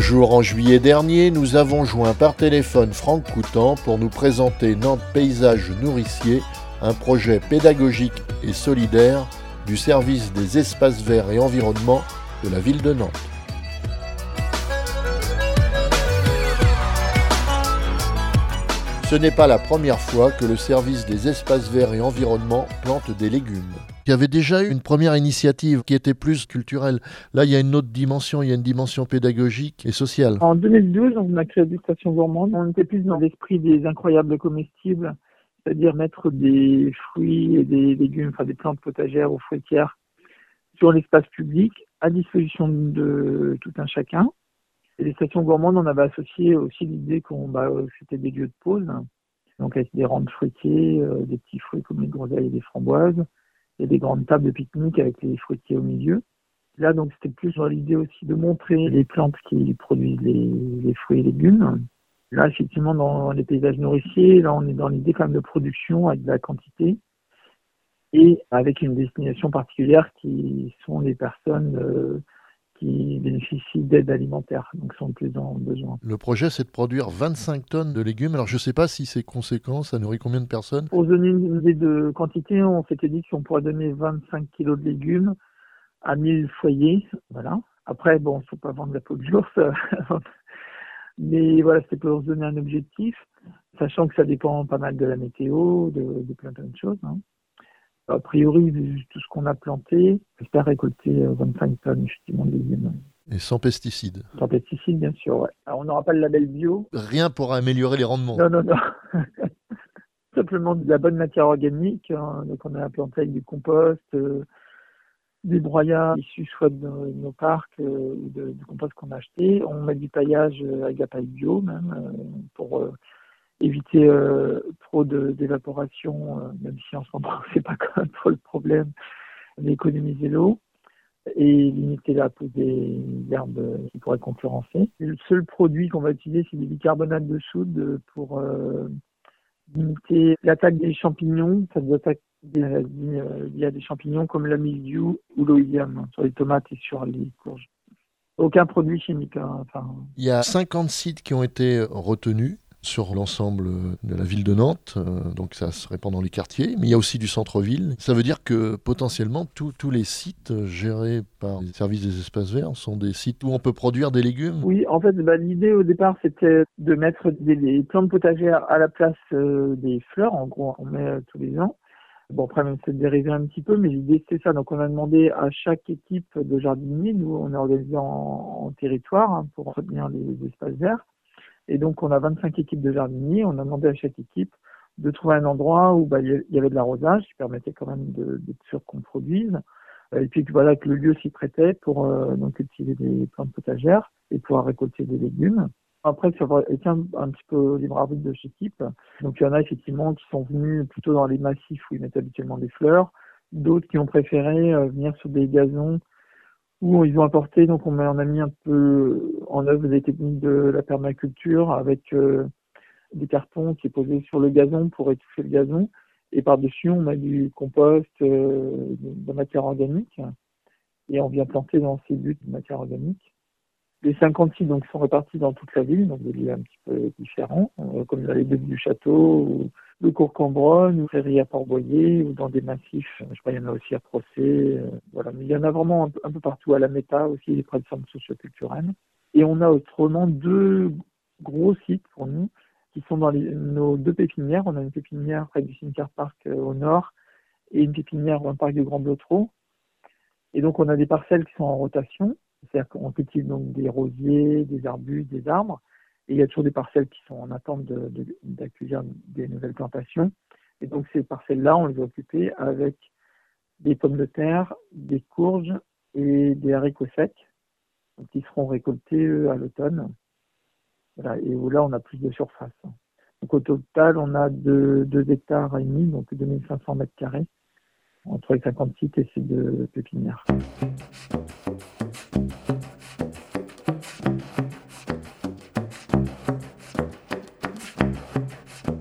jour, en juillet dernier, nous avons joint par téléphone Franck Coutan pour nous présenter Nantes Paysages Nourriciers, un projet pédagogique et solidaire du service des espaces verts et environnement de la ville de Nantes. Ce n'est pas la première fois que le service des espaces verts et environnement plante des légumes. Il y avait déjà eu une première initiative qui était plus culturelle. Là, il y a une autre dimension, il y a une dimension pédagogique et sociale. En 2012, on a créé des stations gourmandes. On était plus dans l'esprit des incroyables comestibles, c'est-à-dire mettre des fruits et des légumes, enfin des plantes potagères ou fruitières sur l'espace public à disposition de tout un chacun. Et les stations gourmandes, on avait associé aussi l'idée c'était des lieux de pause, donc avec des rangs fruitiers, des petits fruits comme les groseilles et les framboises, et des grandes tables de pique-nique avec les fruitiers au milieu. Là, donc, c'était plus dans l'idée aussi de montrer les plantes qui produisent les fruits et légumes. Là, effectivement, dans les paysages nourriciers, là, on est dans l'idée quand même de production avec de la quantité et avec une destination particulière qui sont les personnes qui bénéficient d'aide alimentaire, donc sont plus en besoin. Le projet, c'est de produire 25 tonnes de légumes. Alors, je ne sais pas si c'est conséquent, ça nourrit combien de personnes ? Pour donner une idée de quantité, on s'était dit qu'on pourrait donner 25 kilos de légumes à 1000 foyers. Voilà. Après, il ne faut pas vendre la peau de l'ours. Mais voilà, c'était pour se donner un objectif, sachant que ça dépend pas mal de la météo, de plein de choses. A priori, vu tout ce qu'on a planté, j'espère récolter 25 tonnes effectivement de légumes. Et sans pesticides. Sans pesticides, bien sûr, ouais. Alors, on n'aura pas le label bio. Rien pour améliorer les rendements. Non. Simplement de la bonne matière organique. Donc, on a planté avec du compost, des broyats issus soit de nos parcs ou du compost qu'on a acheté. On met du paillage avec la paille bio même pour éviter trop d'évaporation, même si en ce moment c'est pas quand même trop le problème, d'économiser l'eau et limiter la pousse des herbes qui pourraient concurrencer. Et le seul produit qu'on va utiliser, c'est du bicarbonate de soude pour limiter l'attaque des champignons. Ça nous attaque des maladies liées à des champignons comme la mildiou ou l'oïdium sur les tomates et sur les courges. Aucun produit chimique. Il y a 50 sites qui ont été retenus sur l'ensemble de la ville de Nantes, donc ça se répand dans les quartiers, mais il y a aussi du centre-ville. Ça veut dire que potentiellement tous les sites gérés par les services des espaces verts sont des sites où on peut produire des légumes. Oui, en fait, l'idée au départ, c'était de mettre des plantes potagères à la place des fleurs, en gros, on met tous les ans. Bon, après, même c'est dérivé un petit peu, mais l'idée c'était ça. Donc, on a demandé à chaque équipe de jardiniers, nous, on est organisé en territoire pour soutenir les espaces verts. Et donc, on a 25 équipes de jardiniers. On a demandé à chaque équipe de trouver un endroit où il y avait de l'arrosage qui permettait quand même d'être sûr qu'on produise. Et puis, voilà, que le lieu s'y prêtait pour donc cultiver des plantes potagères et pouvoir récolter des légumes. Après, ça va être un petit peu libre arbitre de chaque équipe. Donc, il y en a effectivement qui sont venus plutôt dans les massifs où ils mettent habituellement des fleurs. D'autres qui ont préféré venir sur des gazons où ils ont apporté, donc on a mis un peu en œuvre des techniques de la permaculture avec des cartons qui est posé sur le gazon pour étouffer le gazon. Et par-dessus, on met du compost, de la matière organique. Et on vient planter dans ces buts de matière organique. Les 50 sites donc, sont répartis dans toute la ville, donc des lieux un petit peu différents, comme dans les buts du château, ou de Courcambronne, ou Prairie à Port-Boyer, ou dans des massifs, il y en a aussi à Procé, voilà. Mais il y en a vraiment un peu partout, à la Méta aussi, près de centres socio-culturels. Et on a autrement 2 gros sites pour nous, qui sont dans nos 2 pépinières. On a une pépinière près du cimetière parc au nord, et une pépinière dans le parc du Grand Blotreau. Et donc on a des parcelles qui sont en rotation, c'est-à-dire qu'on cultive donc des rosiers, des arbustes, des arbres, et il y a toujours des parcelles qui sont en attente d'accueillir des nouvelles plantations. Et donc ces parcelles-là, on les a occupées avec des pommes de terre, des courges et des haricots secs, donc, qui seront récoltés à l'automne. Voilà, et où là, on a plus de surface. Donc au total, on a 2 hectares et demi, donc 2500 mètres carrés, entre les 50 sites et ces 2 pépinières.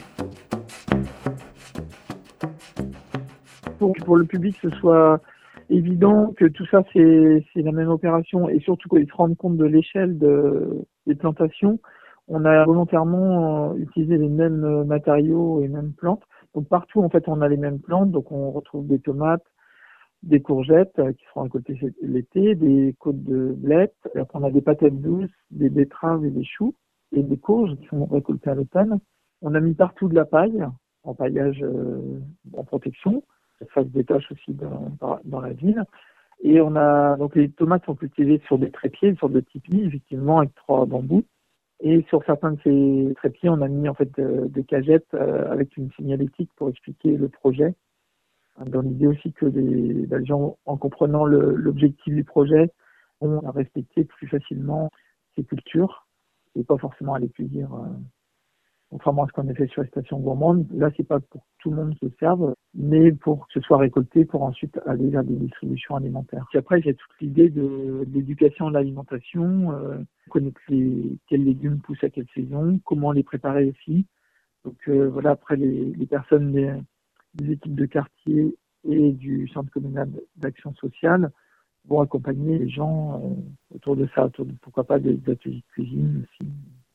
Pour le public, ce soit évident que tout ça, c'est la même opération et surtout qu'ils se rendent compte de l'échelle des plantations. On a volontairement utilisé les mêmes matériaux et mêmes plantes. Donc partout, en fait, on a les mêmes plantes. Donc on retrouve des tomates, des courgettes qui seront récoltées l'été, des côtes de blettes. Et après, on a des patates douces, des betteraves et des choux et des courges qui sont récoltées à l'automne. On a mis partout de la paille, en paillage en protection. Ça se détache aussi dans la ville. Et on a donc les tomates sont cultivées sur des trépieds, une sorte de tipi, effectivement, avec 3 bambous. Et sur certains de ces trépieds, on a mis en fait des cagettes avec une signalétique pour expliquer le projet. Dans l'idée aussi que les gens, en comprenant l'objectif du projet, vont respecter plus facilement ces cultures et pas forcément aller cueillir. Contrairement à ce qu'on a fait sur les stations gourmandes, là, c'est pas pour que tout le monde se serve, mais pour que ce soit récolté pour ensuite aller vers des distributions alimentaires. Puis après, il y a toute l'idée de l'éducation de l'alimentation, connaître quels légumes poussent à quelle saison, comment les préparer aussi. Donc voilà, après les personnes des équipes de quartier et du centre communal d'action sociale vont accompagner les gens autour de ça, pourquoi pas des ateliers de cuisine aussi.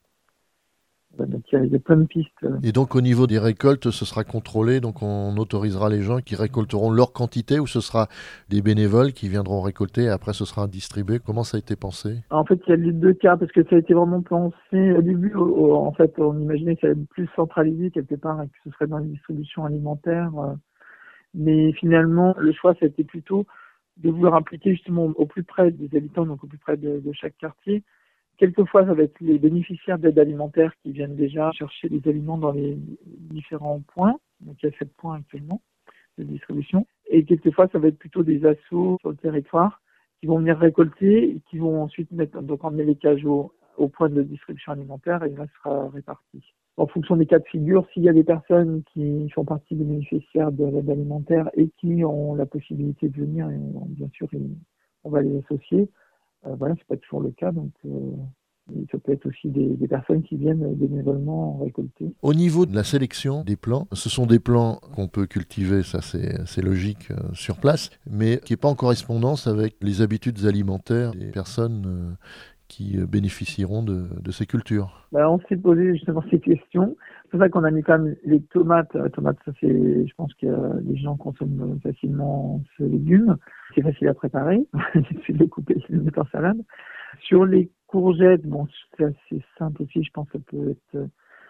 Donc il y a plein de pistes. Et donc au niveau des récoltes, ce sera contrôlé, donc on autorisera les gens qui récolteront leur quantité ou ce sera des bénévoles qui viendront récolter et après ce sera distribué. Comment ça a été pensé? En fait, il y a les 2 cas parce que ça a été vraiment pensé au début. En fait, on imaginait que ça allait être plus centralisé quelque part et que ce serait dans les distributions alimentaires. Mais finalement, le choix, ça a été plutôt de vouloir impliquer justement au plus près des habitants, donc au plus près de chaque quartier. Quelquefois, ça va être les bénéficiaires d'aide alimentaire qui viennent déjà chercher les aliments dans les différents points. Donc, il y a 7 points actuellement de distribution. Et quelquefois, ça va être plutôt des assos sur le territoire qui vont venir récolter et qui vont ensuite emmener les cajots au point de distribution alimentaire et là, ce sera réparti. En fonction des cas de figure, s'il y a des personnes qui font partie des bénéficiaires de l'aide alimentaire et qui ont la possibilité de venir, et bien sûr, on va les associer. Voilà, c'est pas toujours le cas, donc ça peut être aussi des personnes qui viennent bénévolement récolter. Au niveau de la sélection des plants, ce sont des plants qu'on peut cultiver, ça c'est logique sur place, mais qui n'est pas en correspondance avec les habitudes alimentaires des personnes qui bénéficieront de ces cultures. On s'est posé justement ces questions. C'est pour ça qu'on a mis quand même les tomates. Tomates, ça c'est, je pense que les gens consomment facilement ce légume. C'est facile à préparer. Il suffit de les couper et de les mettre en salade. Sur les courgettes, bon, c'est assez simple aussi. Je pense que ça peut être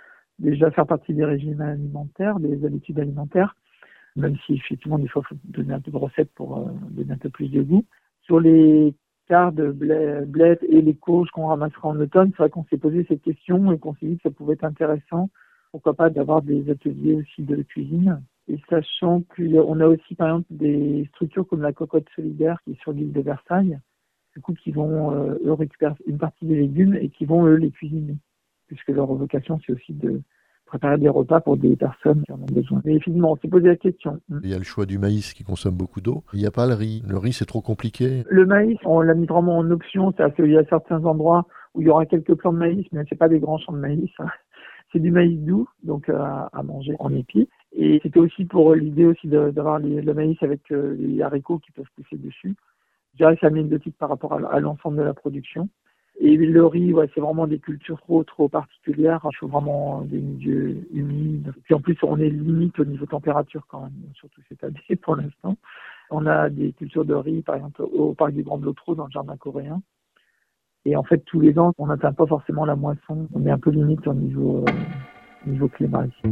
déjà faire partie des régimes alimentaires, des habitudes alimentaires, même si effectivement des fois il faut donner un peu de recettes pour donner un peu plus de goût. Sur les de blettes et les courges qu'on ramassera en automne, c'est vrai qu'on s'est posé cette question et qu'on s'est dit que ça pouvait être intéressant, pourquoi pas d'avoir des ateliers aussi de cuisine. Et sachant qu'on a aussi par exemple des structures comme la Cocotte Solidaire qui est sur l'île de Versailles, du coup qui vont eux récupérer une partie des légumes et qui vont eux les cuisiner, puisque leur vocation c'est aussi de préparer des repas pour des personnes qui en ont besoin. Mais finalement, on s'est posé la question. Il y a le choix du maïs qui consomme beaucoup d'eau. Il n'y a pas le riz. Le riz, c'est trop compliqué. Le maïs, on l'a mis vraiment en option. C'est-à-dire qu'il y a certains endroits où il y aura quelques plants de maïs, mais c'est pas des grands champs de maïs. C'est du maïs doux, donc à manger en épi. Et c'était aussi pour l'idée aussi d'avoir le maïs avec les haricots qui peuvent pousser dessus. Je dirais que c'est anecdotique par rapport à l'ensemble de la production. Et le riz, ouais, c'est vraiment des cultures trop particulières. Il faut vraiment des milieux humides. Puis en plus, on est limite au niveau température quand même, surtout cette année pour l'instant. On a des cultures de riz, par exemple, au parc du Grand Blotreau, dans le jardin coréen. Et en fait, tous les ans, on n'atteint pas forcément la moisson. On est un peu limite au niveau climat ici.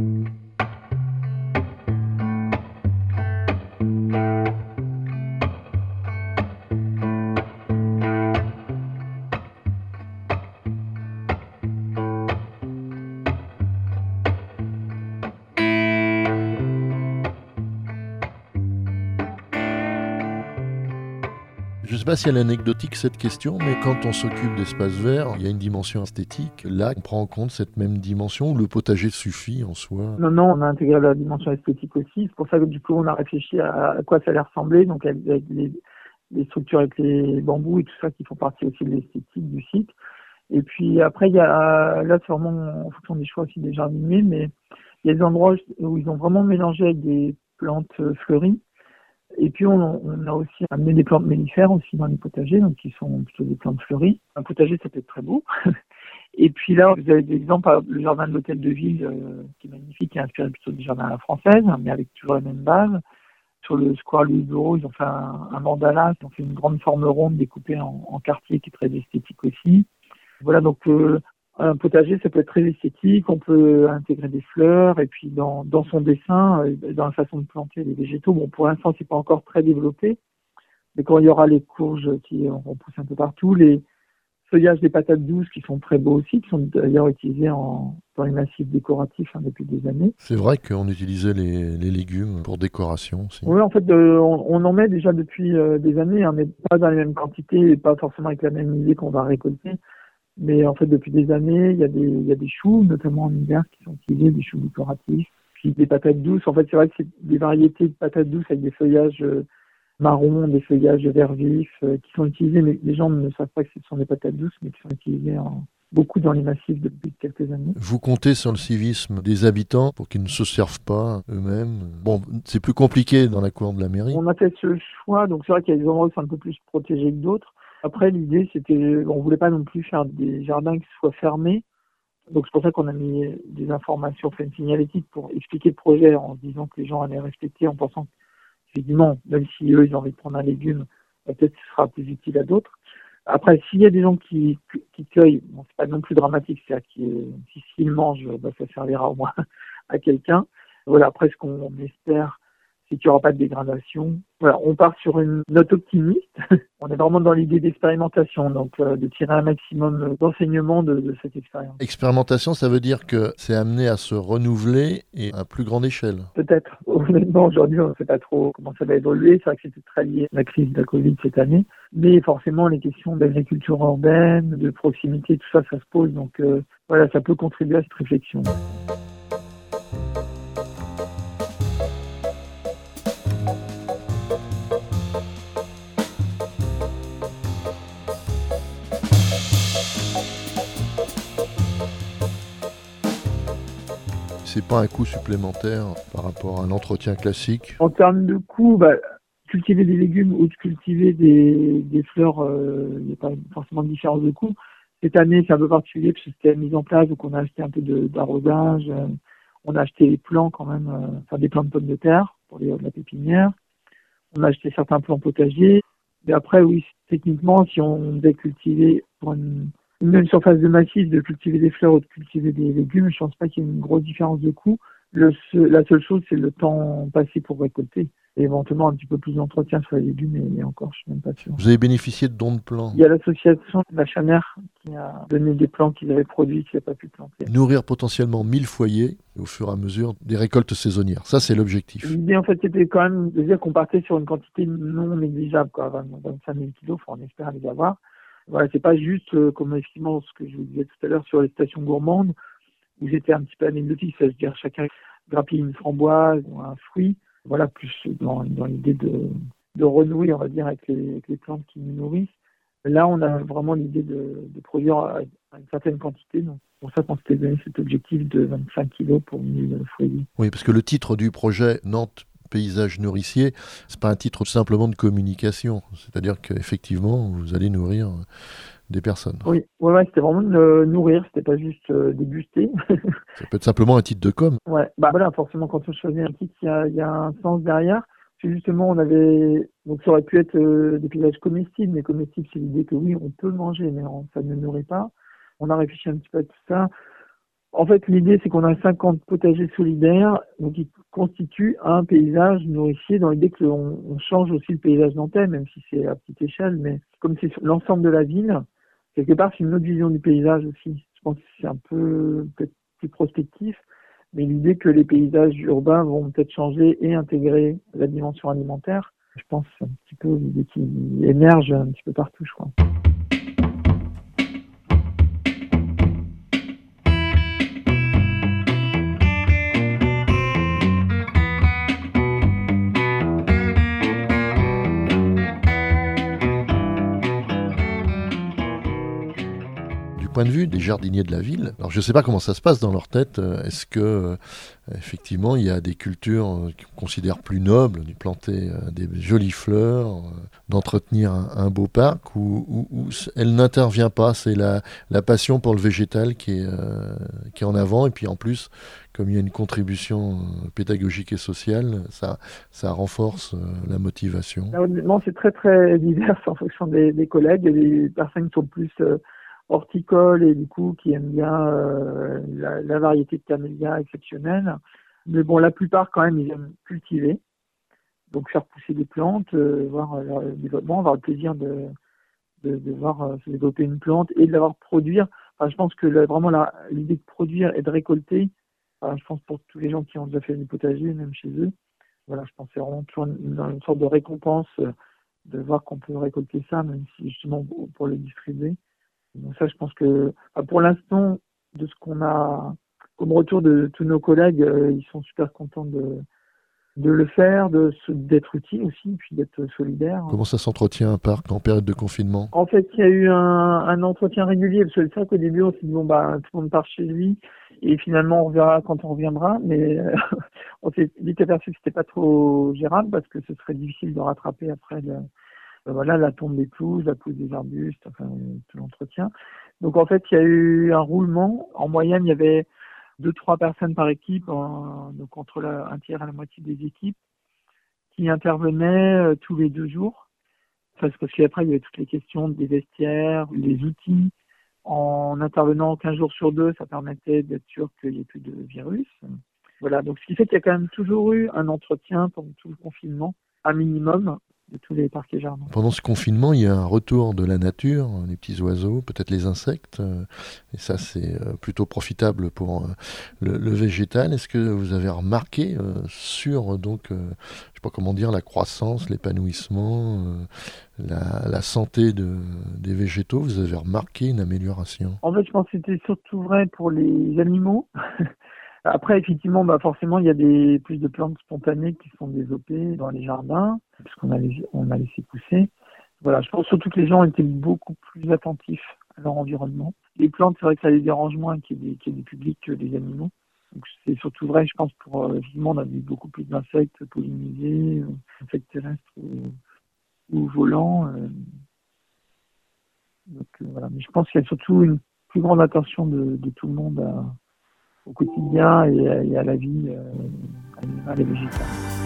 Je ne sais pas si elle est anecdotique cette question, mais quand on s'occupe d'espaces verts, il y a une dimension esthétique. Là, on prend en compte cette même dimension ou le potager suffit en soi? Non, on a intégré la dimension esthétique aussi. C'est pour ça que du coup, on a réfléchi à quoi ça allait ressembler, donc avec les structures avec les bambous et tout ça qui font partie aussi de l'esthétique du site. Et puis après, là, c'est vraiment en fonction des choix aussi des jardiniers, mais il y a des endroits où ils ont vraiment mélangé avec des plantes fleuries. Et puis on a aussi amené des plantes mellifères aussi dans les potagers, donc qui sont plutôt des plantes fleuries. Un potager, ça peut être très beau. Et puis là, vous avez des exemples, le jardin de l'hôtel de ville, qui est magnifique, qui est inspiré plutôt du jardin à la française, mais avec toujours la même base. Sur le square Louis Bureau, ils ont fait un mandala, ils ont fait une grande forme ronde découpée en quartier qui est très esthétique aussi. Voilà, donc un potager, ça peut être très esthétique, on peut intégrer des fleurs, et puis dans son dessin, dans la façon de planter les végétaux, bon, pour l'instant, c'est pas encore très développé, mais quand il y aura les courges qui vont pousser un peu partout, les feuillages des patates douces qui sont très beaux aussi, qui sont d'ailleurs utilisés dans les massifs décoratifs depuis des années. C'est vrai qu'on utilisait les légumes pour décoration aussi. Oui, en fait, on en met déjà depuis des années, mais pas dans les mêmes quantités et pas forcément avec la même idée qu'on va récolter. Mais en fait, depuis des années, il y a des choux, notamment en hiver, qui sont utilisés, des choux décoratifs. Puis des patates douces. En fait, c'est vrai que c'est des variétés de patates douces avec des feuillages marrons, des feuillages vert vif, qui sont utilisés, mais les gens ne savent pas que ce sont des patates douces, mais qui sont utilisées beaucoup dans les massifs depuis quelques années. Vous comptez sur le civisme des habitants pour qu'ils ne se servent pas eux-mêmes. Bon, c'est plus compliqué dans la cour de la mairie. On a fait ce choix, donc c'est vrai qu'il y a des endroits qui sont un peu plus protégés que d'autres. Après, l'idée, c'était, on voulait pas non plus faire des jardins qui soient fermés. Donc c'est pour ça qu'on a mis des informations, fait une signalétique pour expliquer le projet en disant que les gens allaient respecter, en pensant qu'effectivement, même si eux, ils ont envie de prendre un légume, peut-être que ce sera plus utile à d'autres. Après, s'il y a des gens qui cueillent, bon, c'est pas non plus dramatique, c'est-à-dire que s'ils mangent, ça servira au moins à quelqu'un. Voilà, après, ce qu'on espère, c'est qu'il n'y aura pas de dégradation. Voilà, on part sur une note optimiste. On est vraiment dans l'idée d'expérimentation, donc de tirer un maximum d'enseignements de cette expérience. Expérimentation, ça veut dire que c'est amené à se renouveler et à plus grande échelle. Peut-être. Honnêtement, aujourd'hui, on ne sait pas trop comment ça va évoluer. C'est vrai que c'était très lié à la crise de la Covid cette année. Mais forcément, les questions d'agriculture urbaine, de proximité, tout ça, ça se pose. Donc voilà, ça peut contribuer à cette réflexion. C'est pas un coût supplémentaire par rapport à un entretien classique? En termes de coût, cultiver des légumes ou de cultiver des fleurs, il n'y a pas forcément de différence de coût. Cette année, c'est un peu particulier parce que c'était la mise en place, donc on a acheté un peu d'arrosage, on a acheté les plants quand même, des plants de pommes de terre pour la pépinière. On a acheté certains plants potagers. Mais après, oui, techniquement, si on devait cultiver pour une même surface de massif, de cultiver des fleurs ou de cultiver des légumes, je pense pas qu'il y ait une grosse différence de coût. La seule chose, c'est le temps passé pour récolter. Et éventuellement un petit peu plus d'entretien sur les légumes, et encore, je suis même pas sûr. Vous avez bénéficié de dons de plants? Il y a l'association de la Chamère qui a donné des plants qu'ils avaient produits qu'ils n'avaient pas pu planter. Nourrir potentiellement 1000 foyers au fur et à mesure des récoltes saisonnières. Ça, c'est l'objectif. L'idée, en fait, c'était quand même de dire qu'on partait sur une quantité non négligeable, 25 000 kilos, on espère les avoir. Voilà, c'est pas juste, comme effectivement ce que je vous disais tout à l'heure sur les stations gourmandes, où j'étais un petit peu anecdotique, c'est-à-dire chacun grappille une framboise ou un fruit. Voilà, plus dans l'idée de renouer, on va dire, avec les plantes qui nous nourrissent. Là, on a vraiment l'idée de produire à une certaine quantité. Donc, pour ça qu'on s'était donné cet objectif de 25 kilos pour 1000 foyers. Oui, parce que le titre du projet Nantes Paysage Nourricier, c'est pas un titre simplement de communication. C'est-à-dire qu'effectivement, vous allez nourrir des personnes. Oui, ouais, c'était vraiment de nourrir, c'était pas juste déguster. Ça peut être simplement un titre de com. Ouais, voilà, forcément, quand on choisit un titre, il y a un sens derrière. Puis justement, donc ça aurait pu être des paysages comestibles, mais comestibles, c'est l'idée que oui, on peut manger, mais ça ne nourrit pas. On a réfléchi un petit peu à tout ça. En fait, l'idée, c'est qu'on a 50 potagers solidaires, donc qui constituent un paysage nourricier dans l'idée qu'on change aussi le paysage nantais, même si c'est à petite échelle, mais comme c'est sur l'ensemble de la ville, quelque part, c'est une autre vision du paysage aussi. Je pense que c'est un peu peut-être plus prospectif, mais l'idée que les paysages urbains vont peut-être changer et intégrer la dimension alimentaire, je pense que c'est un petit peu l'idée qui émerge un petit peu partout, je crois. point de vue des jardiniers de la ville, alors je ne sais pas comment ça se passe dans leur tête. Est-ce que effectivement il y a des cultures qu'on considère plus nobles, de planter des jolies fleurs, d'entretenir un beau parc, ou elle n'intervient pas, c'est la passion pour le végétal qui est en avant, et puis en plus, comme il y a une contribution pédagogique et sociale, ça renforce la motivation. Là, honnêtement, c'est très très divers en fonction des collègues. Il y a des personnes qui sont plus horticoles et du coup qui aiment bien la variété de camélias exceptionnelle. Mais bon, la plupart quand même, ils aiment cultiver, donc faire pousser des plantes, voir leur développement, avoir le plaisir de voir se développer une plante et de la voir produire. Enfin, je pense que vraiment l'idée de produire et de récolter, je pense pour tous les gens qui ont déjà fait du potager, même chez eux, voilà, je pense que c'est vraiment toujours une sorte de récompense de voir qu'on peut récolter ça, même si justement pour le distribuer. Donc ça, je pense que pour l'instant, de ce qu'on a comme retour de tous nos collègues, ils sont super contents de le faire, d'être utile aussi, puis d'être solidaire. Comment ça s'entretient un parc en période de confinement? En fait, il y a eu un entretien régulier, parce que c'est ça qu'au début, on s'est dit, bon, tout le monde part chez lui, et finalement, on verra quand on reviendra, mais on s'est vite aperçu que c'était pas trop gérable, parce que ce serait difficile de rattraper après la tombe des pelouses, la pousse des arbustes, enfin, tout l'entretien. Donc, en fait, il y a eu un roulement. En moyenne, il y avait 2-3 personnes par équipe, donc entre un tiers et la moitié des équipes, qui intervenaient tous les 2 jours. Parce qu'après, il y avait toutes les questions des vestiaires, les outils. En intervenant 15 jours sur 2, ça permettait d'être sûr qu'il n'y ait plus de virus. Voilà, donc ce qui fait qu'il y a quand même toujours eu un entretien pendant tout le confinement, un minimum, de tous les parcs et jardins. Pendant ce confinement, il y a un retour de la nature, les petits oiseaux, peut-être les insectes, et ça c'est plutôt profitable pour le végétal. Est-ce que vous avez remarqué sur je sais pas comment dire, la croissance, l'épanouissement, la santé des végétaux, vous avez remarqué une amélioration? En fait, je pense que c'était surtout vrai pour les animaux. Après, effectivement, forcément, il y a plus de plantes spontanées qui sont développées dans les jardins, parce qu'on a laissé pousser. Voilà, je pense surtout que les gens étaient beaucoup plus attentifs à leur environnement. Les plantes, c'est vrai que ça les dérange moins qu'il y ait des publics que les animaux. Donc, c'est surtout vrai, je pense, effectivement, on a vu beaucoup plus d'insectes pollinisés, insectes terrestres ou volants. Donc, voilà. Mais je pense qu'il y a surtout une plus grande attention de tout le monde au quotidien et à la vie animale et végétale.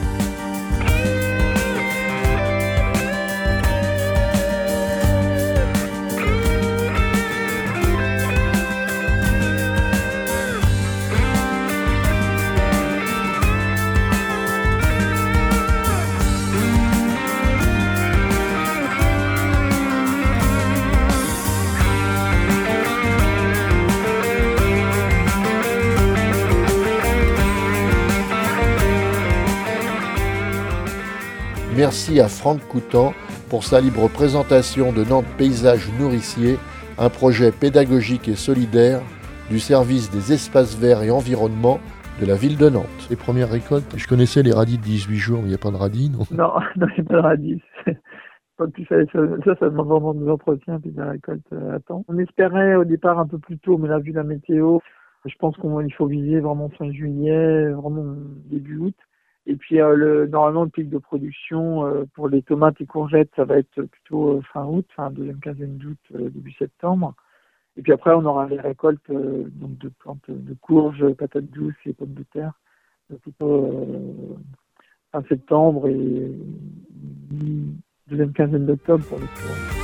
Merci à Franck Coutan pour sa libre présentation de Nantes Paysages Nourriciers, un projet pédagogique et solidaire du service des espaces verts et environnement de la ville de Nantes. Les premières récoltes, je connaissais les radis de 18 jours, mais il n'y a pas de radis, non? Non, il n'y a pas de radis. Ça demande vraiment des entretiens et des récoltes à temps. On espérait au départ un peu plus tôt, mais là, vu la météo, je pense qu'il faut viser vraiment fin juillet, vraiment début août. Et puis normalement le pic de production pour les tomates et courgettes, ça va être plutôt fin août, deuxième quinzaine d'août, début septembre. Et puis après on aura les récoltes donc de plantes de courges, patates douces et pommes de terre, plutôt fin septembre et deuxième quinzaine d'octobre pour les courges.